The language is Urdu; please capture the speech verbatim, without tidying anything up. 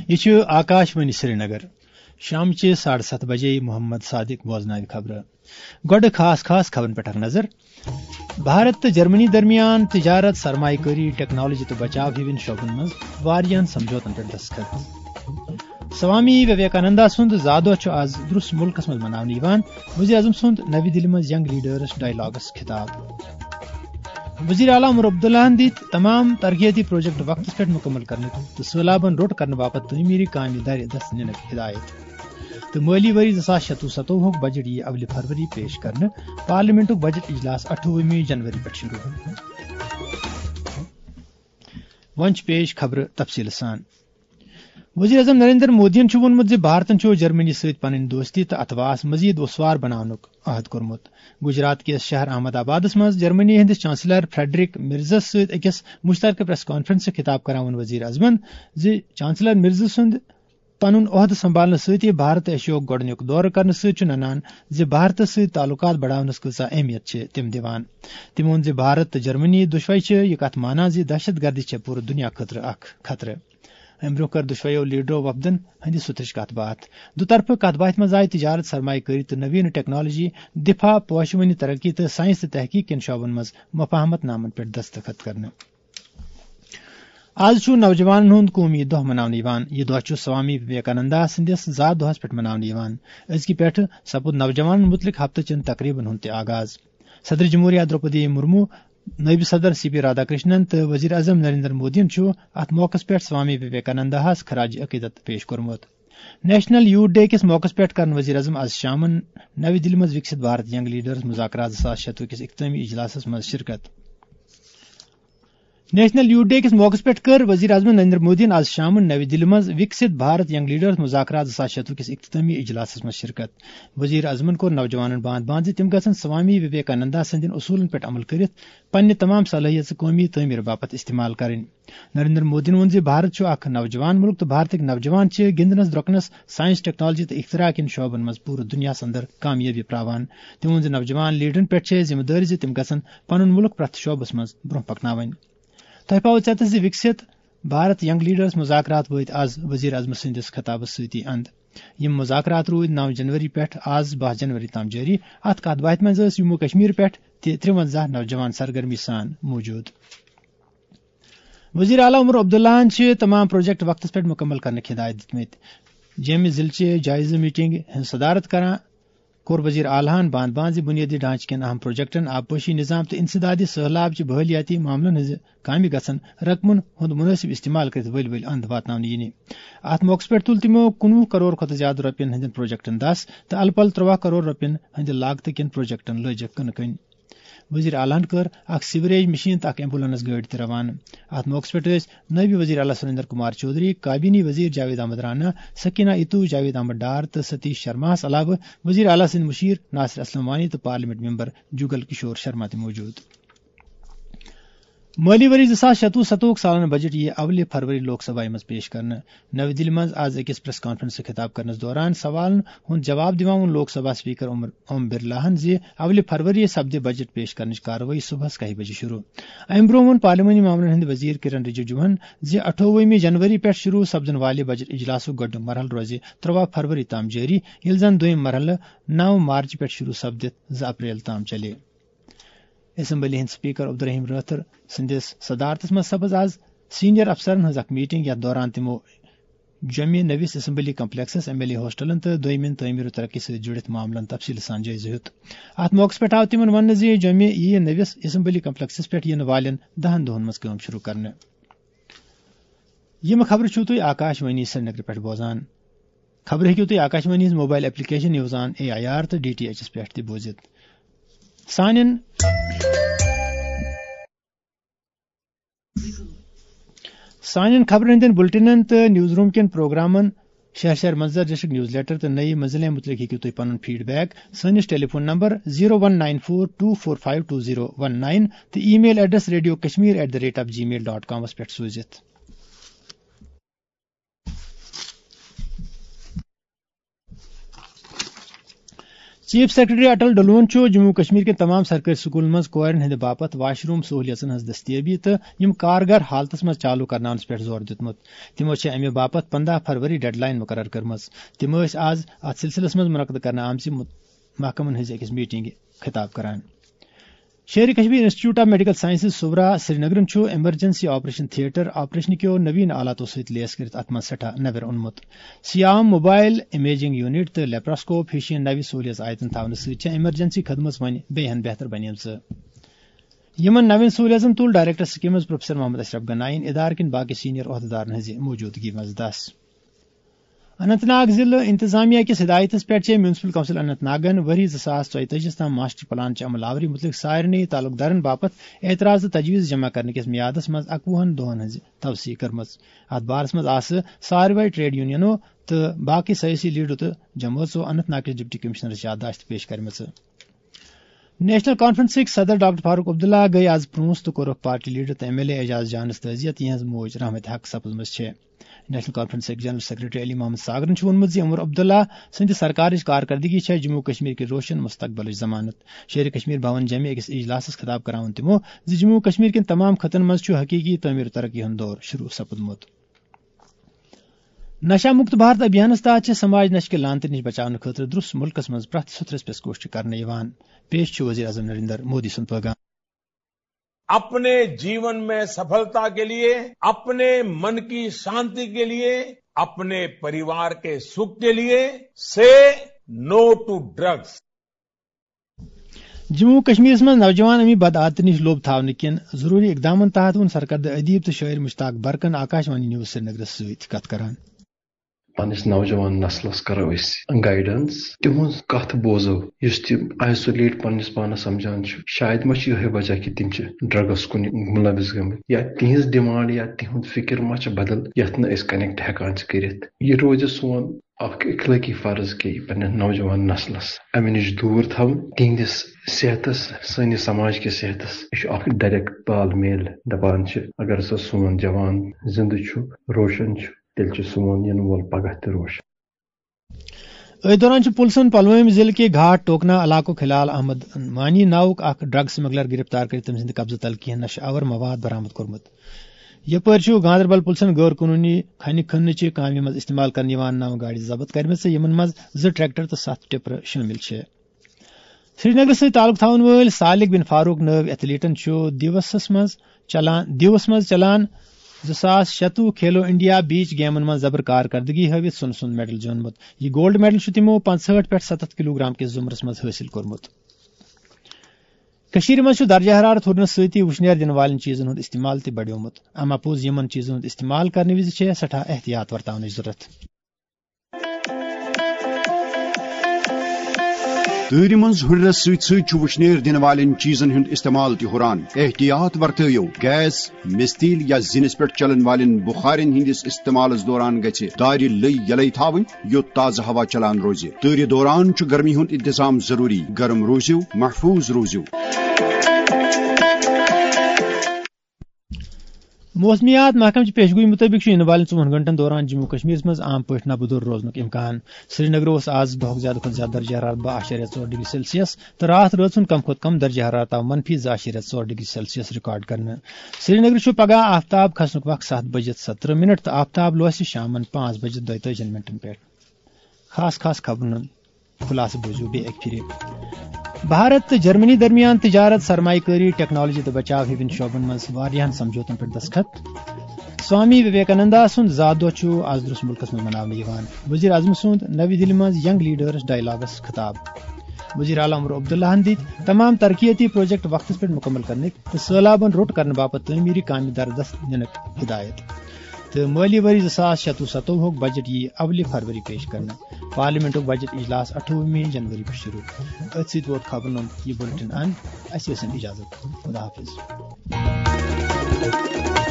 یہ آکاشوانی سری نگر شام چہ ساڑھے ست بجے محمد صادق بوزناو خبر گوڈ خاص خاص خبرن پہ نظر بھارت تو جرمنی درمیان تجارت سرمایہ کاری ٹیکنالوجی تو بچاؤ ہن شعبن مز واریاہن سمجھوتن پہ دستخط سوامی وویکانندا سند زا دۄہ آز درست ملکس مز مناونہٕ وزیر اعظم سند نوی دلی مز ینگ لیڈرس ڈائلاگس خطاب وزیر اعلیٰ عمر عبداللہ دت تمام ترقیاتی پروجیکٹ وقت پہ مکمل کرنے تو سہلابن روٹ کرنے باپت تعمیری کامہ در دست ننک ہدایت تو مالی وری زٕ ساس شتوہ ستوہ بجٹ یہ اول فروری پیش کرنے پارلیمنٹک بجٹ اجلاس اٹھوہمی جنوری پہ شروع ونچ پیش خبر تفصیل سان وزیر اعظم نریندر مودین وونمت زِ بھارتن چھُ جرمنی سۭتۍ پنٕنۍ دوستی تہٕ اتواس مزید وسوار بناونُک عہد کوٚرمُت گجرات کس شہر احمد آبادس مز جرمنی ہندس چانسلر فریڈرک مرزس ست اکس مشترکہ پریس کانفرنس خطاب کران وون وزیر اعظمن زِ چانسلر مرزا سند پنن عہد سنبھالنے ستۍ بھارت ایشیاہُک گۄڈنیُک دورٕ کرنہٕ سۭتۍ چھُ ننان زِ بھارتس سۭتۍ تعلقات بڑاونس کۭژاہ اہمیت چھِ تِم دِوان تٔمۍ ووٚن زِ بھارت تہٕ جرمنی دۄشوے چھِ یہِ کتھ مانان زِ دہشت گردی چھےٚ پوٗرٕ دُنیا خٲطرٕ اکھ خطرٕ امہ برونٛہہ کٔر دۄشوَیو لیڈرو وفدن ہندِ سُترٕچ کتھ باتھ دُطرفہٕ کتھ باتھِ منٛز آیہِ تجارت سرمایہ کٲری تہٕ نویٖن ٹیکنالوجی دفاع پوشوٕنی ترقی تہٕ سائنس تہٕ تحقیق کٮ۪ن شعبن منٛز مفاہمت نامن پٮ۪ٹھ دستخط کرنہٕ آز چھُ نوجوانن ہُنٛد قومی دۄہ مناونہٕ یِوان یہِ دۄہ چھُ سوامی وویکانندا سٕنٛدِس زا دۄہس پٮ۪ٹھ مناونہٕ یِوان أزکہِ پٮ۪ٹھٕ سپُد نوجوانن متعلق ہفتہٕ چٮ۪ن تقریبن ہُنٛد تہِ آغاز صدر جمہوریہ درٛوپدی مرمو نائب صدر سی پی رادھا کرشنن تو وزیر اعظم نریندر مودین ات موقع پہ سوامی وویکانندا خراج عقیدت پیش کورمت نیشنل یوتھ ڈے کس موقع پہ کرن وزیر اعظم آز شامن نوی دلی مز وکست بھارت ینگ لیڈرز مذاکرات زٕ ساس شتوُہ کس اختتامی اجلاسس مز شرکت نیشنل یوتھ ڈے کس موقع پہ کر وزیر اعظم نریندر مودین آز شام نوی دلی مز وکست بھارت ینگ لیڈرز مذاکرات زٕ ساس شتوُہ کس اختتامی اجلاسس مز شرکت وزیر اعظمن کور نوجوانن باند باند تم گھن سوامی وویکانندا سندین اصولن پہ عمل کرت پنہ تمام صلاحیت قومی تعمیر باپت استعمال کریں نریندر مودین وون بھارت اخ نوجوان ملک تو بھارتک نوجوان گندنس درۄکنس سائنس ٹیکنالوجی تو اختراع کن شعبن مز پورٕ دنیا اندر کامیابی پراوان تم وون نوجوان لیڈرن پہ ذمہ داری تم گھن پن ملک پرٛٮ۪تھ شعبس مز برونٛہہ پکناوٕنۍ تۄہہِ پاوٕ ژےٚ زِ وکست بھارت ینگ لیڈرز مذاکرات وٲتۍ آز وزیر اعظم سٕنٛدِس خطابس سۭتی اند یم مذاکرات روٗدۍ نو جنوری پٮ۪ٹھ آز باہ جنوری تام جٲری اتھ کتھ باتھِ منٛز ٲسۍ جموں کشمیر پٮ۪ٹھ تہِ ترٛوَنزاہ نوجوان سرگرمی سان موجود وزیر اعلیٰ عمر عبداللہ ہن تمام پروجیکٹ وقتس پٮ۪ٹھ مکمل کرنٕکۍ ہدایت دِتمٕتۍ جیمہِ ضلعہٕ جٲیزٕ میٹنگ ہٕنٛز صدارت کران کوٚر وزیر اعلیٰ ہن باند باند زِ بنیٲدی ڈھانچہٕ کٮ۪ن اہم پروجیکٹن آبپاشی نظام تہٕ انسدادی سہلاب چہِ بحالیاتی معاملن ہٕنٛزِ کامہِ گژھن رقمن ہُنٛد منٲسب استعمال کٔرِتھ ؤلۍ ؤلۍ اند واتناونہٕ یِنہِ اتھ موقعس پٮ۪ٹھ تُل تِمو کُنوُہ کرور کھۄتہٕ زیادٕ رۄپین ہٕنٛدٮ۪ن پروجیکٹن دس تہٕ الہٕ پلہٕ ترٛواہ کرور رۄپین ہٕنٛدِ لاگتہٕ کٮ۪ن پروجیکٹن لٲجِکھ کٕنہٕ کٕنۍ وزیر اعلیٰ ہن کٔر اکھ سیوریج مشیٖن تہٕ اکھ ایمبولینس گٲڑۍ تہِ روانہٕ اتھ موقعس پٮ۪ٹھ ٲسۍ نٲیِب وزیر اعلیٰ سُریندر کُمار چودھری کابینی وزیر جاوید احمد رانا سکینہ اتو جاوید احمد ڈار تہٕ ستیش شرماہس علاوٕ وزیر اعلیٰ سٕنٛدۍ مشیر ناصر اسلم وانی تہٕ پارلیمنٹ ممبر جگل کشور شرما تہِ موجود مٲلی ؤری زٕ ساس شتوُہ ستوُہ سالانہٕ بجٹ یہِ اولہِ فروری لوک سبھا منٛز پیش کرنہٕ نوی دِلہِ منٛز آز أکِس پریس کانفرنس خطاب کرنس دوران سوالن ہُنٛد جواب دِوان ووٚن لوک سبھا سپیکر اوم برلاہن زِ اولہِ فروری سپدِ بجٹ پیش کرنٕچ کاروٲیی صبحس کاہہِ بجے شروع امہِ برونٛہہ ووٚن پارلیمانی معاملن ہٕنٛدۍ وزیر کِرن رِجِجوٗہن زِ اٹھووُہمہِ جنوری پٮ۪ٹھ شروع سپدن والہِ بجٹ اجلاسُک گۄڈنیُک مرحلہٕ روزِ ترٛواہ فروری تام جٲری ییٚلہِ زن دوٚیُم مرحلہٕ نو مارچ پٮ۪ٹھ شروع سپدِتھ زٕ اپریل تام چلے اسمبلی ہند سپیکر عبدالرحیم رٲتھر سندس صدارتس منٛز سپز آز سینئر افسرن ہٕنٛز اکھ میٹنگ یتھ دوران تِمو جوٚمہِ نٔوِس اسمبلی کمپلیکسس ایم ایل اے ہاسٹلن تہٕ دوٚیمٮ۪ن تعمیٖر ترقی سۭتۍ جُڑِتھ معاملن تفصیل سان جٲیزٕ ہیوٚت اتھ موقعس پٮ۪ٹھ آو تِمن وننہٕ زِ جوٚمہِ ییہِ نٔوِس اسمبلی کمپلیکسس پٮ۪ٹھ یِنہٕ والٮ۪ن دہن دۄہن منٛز کٲم شروع کرنہٕ یِم خبرٕ چھِو تُہۍ آکاشوانی سرینگرٕ پٮ۪ٹھ بوزان خبرٕ ہیٚکِو تُہۍ آکاشوانی ہٕنٛز mobile application news on A I R تہٕ ڈی ٹی ایچس پٮ۪ٹھ تہِ بوٗزِتھ سانٮ۪ن سانٮ۪ن خبرن ہٕنٛدٮ۪ن بُلٹنن تہٕ نِوٕز روٗم کٮ۪ن پروگرامن شہر شہر منظر ڈسٹرکٹ نیوز لیٹر تہٕ نئی منزلیں متعلق ہیٚکِو تُہۍ پنُن فیٖڈ بیک سٲنِس telephone number zero one nine four two four five two zero one nine تہٕ email address radio Kashmir at the rate of Gmail dot کامس پٮ۪ٹھ سوٗزِتھ چیف سیکرٹری اٹل ڈلون جموں کشمیر کے تمام سرکاری سکولن مز کورن ہند باپت واش روم سہولیتن ہز دستیابی تو یم کارگر حالتس مز چالو کرناونس پہ زور دتمت تمو امہ باپت پندہ فروری ڈیڈ لائن مقرر کرم تم آز ات سلسلس مز منعقد کرنے آمچ محکمن ہز اکس میٹنگ خطاب کران Sheri Kashmir institute of medical sciences Soura سری نگرن ایمرجنسی آپریشن تھیٹر آپریشن کیو نوین آلاتو ست لیس کرت ات مز سٹھا نویر اونمت سیام موبائل امیجنگ یونٹ تو لیپراسکوپ ہش نوِ سہولیت آیتن تھونہ ست ایمرجنسی خدمت ون بیہن بہتر بنیمژ یمن نوین سہولیتن تل ڈائریکٹر سکیمز پروفیسر محمد اشرف گنائن ادارہ کن باقی سینئر عہدیدارن ہز موجودگی مز دس اننت ناگ ضلع انتظامیہ کس ہدایتس پہ میونسپل کونسل اننت ناگن وری زٕ ساس ژۄیتٲجی تام ماسٹر پلان چہ عمل آوری متعلق سارنی تعلق دارن باپت اعتراض تو تجویز جمع کرنے کس میادس مز اکوہن دہن ہز توثیق کرمژ ات بارس مز آس ساروے ٹریڈ یونینو تو باقی سیاسی لیڈرو تو جماعتو اننت ناگ کس ڈپٹی کمشنرس یادداشت پیش کرمژ نیشنل کانفرنس صدر ڈاکٹر فاروق عبداللہ گئی آز پرونس تو کورک پارٹی لیڈر تو ایم ایل اے اعجاز جانس تعزیت یہز موج رحمت حق سپزمژ نیشنل کانفرنس جنرل سیکرٹری علی محمد ساگرن وونمت عمر عبداللہ سند سرکارچ کارکردگی جموں کشمیر کے روشن مستقبل ضمانت شہر کشمیر بھون جمع اکس اجلاس خطاب کراون تمو جموں کشمیر کن تمام خطن مز حقیقی تعمیر ترقی ہند دور شروع سپدمت نشہ مکت بھارت ابھیانس تحت سماج نشہ کے لانت نش بچاؤ خاطر درست ملکس مز پرت ستھرس پس کوشش کرنے پیش وزیر اعظم نریندر مودی سند پیغام اپنے جیون میں سفلتا کے لیے اپنے من کی شانتی کے لیے اپنے پریوار کے سکھ کے لیے سے no to drugs Jammu Kashmir من نوجوان امی بدعات نش لوب تھاون کن ضروری اقدامن تحت ون سرکردہ ادیب تو شاعر مشتاق برکن Akashvani news Srinagar ست کت کران پنس نوجوان نسلس کرو گائیڈنس تہذ کت بوزو اس تم آئسولیٹ پنس پانس سمجھان شاید ما یہ وجہ کہ تم ڈرگس کن ملوث گمت یا تہذ ڈمانڈ یا تہذ فکر ما بدل یت نا کنیکٹ ہیکان کرت یہ روز سون اخ اخلاقی فرض کہ پنس نوجوان نسلس امہ نش دور تھو تہندس صحتس سنس سماج کے صحتس یہ ڈائریکٹ تال میل دپان اگر سا سون جوان زندہ روشن تیل سون ین وول پگہ تہ روشن ات دوران پلسن پلوامہ ضلع کے گھاٹ ٹوکنا علاقوں خلال احمد مانی ناؤک اخ ڈرگ سمگلر گرفتار کر تم سند قبضہ تل کینٛہہ نشہ آور مواد برآمد کورمت یپر گاندربل پلسن غیر قانونی کھنہ کھنچہ کامہ مز استعمال کرنے نو گاڑی ضبط کرمژ یمن مز زٕ ٹریکٹر تو ستھ ٹپر شامل سری نگر ست تعلق تھون ول سالک بن فاروق نو ایتھلیٹن دیوسس مز چلان دیوس مز چلان زٕ ساس شتوہ کھیلو انڈیا بیچ گیمن من زبر کارکردگی ہاوت سن سن میڈل زیونمت یہ گولڈ میڈل تمو پانژہٹھ پہ ستتھ کلو گرام کس زمرس مز حاصل کورمت کشیر مز درجہ حرارت ہورنس ستی وشنیر دن والن چیزن ہند استعمال تہ بڑیومت اما پوز یمن چیزن ہند استعمال کرنے وز سٹھا احتیاط ورتاونچ ضرورت تۭرِ منٛز ہُرنس سۭتۍ سۭتۍ چھُ وُشنیر دِنہٕ والٮ۪ن چیٖزن ہُنٛد استعمال تہِ ہُران احتیاط ورتٲیِو گیس مستیل یا زِنِس پٮ۪ٹھ چلن والٮ۪ن بُخارٮ۪ن ہٕنٛدِس استعمالس دوران گژھِ دارِ لٔے یلے تھاوٕنۍ یوٚت تازٕ ہوا چلان روزِ تۭرِ دوران چھُ گرمی ہُنٛد انتظام ضروٗری گرم روٗزِو محفوظ روٗزِو موسمیات محکمہ پیشگوئی مطابق ان والن ژوہن گھنٹن دوران جموں کشمیر مز عام پٲٹھۍ نبودور روزنُک امکان سری نگر آز دہُک زیادہ کھۄتہٕ زیادہ درجہ حرارت بہ اشاریہ ژور ڈگری سیلسیس تو رات رٲژ ہُنٛد کم کھۄتہٕ کم درجہ حرارت آو منفی زٕ اشاریہ ژور ڈگری سیلسیس ریکارڈ کرنہٕ سری نگر چھُ پگہہ آفتاب کھسنُک وقت ستھ بجِتھ سترہ منٹ تو آفتاب لوسہِ شامن پانژھ بجِتھ دۄیتٲجی منٹن پٮ۪ٹھ خاص خاص خبرن ہُنٛد خُلاصہٕ بوٗزِو بیٚیہِ اکہِ پھِرِ بھارت تو جرمنی درمیان تجارت سرمایہ کاری ٹیکنالوجی تو بچاؤ ہِوین شعبن مز واریاہن سمجھوتن پہ دستخط سوامی وویکانندا سند زاد دۄہ آز درس ملکس مز مناونہٕ وزیر اعظم سند نوی دہلی مز ینگ لیڈرس ڈائلاگس خطاب وزیر اعلیٰ عمر عبداللہ دِتۍ تمام ترقیاتی پروجیکٹ وقتس پہ مکمل کرنے تو سہلابن روٹ کرنے باپت تعمیری کامہ دردست ننک ہدایت تو مالی وری زٕ ساس شتوہ ستوہ بجٹ یہ اول فروری پیش کرنا پارلیمنٹ بجٹ اجلاس اٹھوہ جنوری پہ شروع ات ست ووت خبرن ہُنٛد یہ بلٹن ان اس اجازت خدا حافظ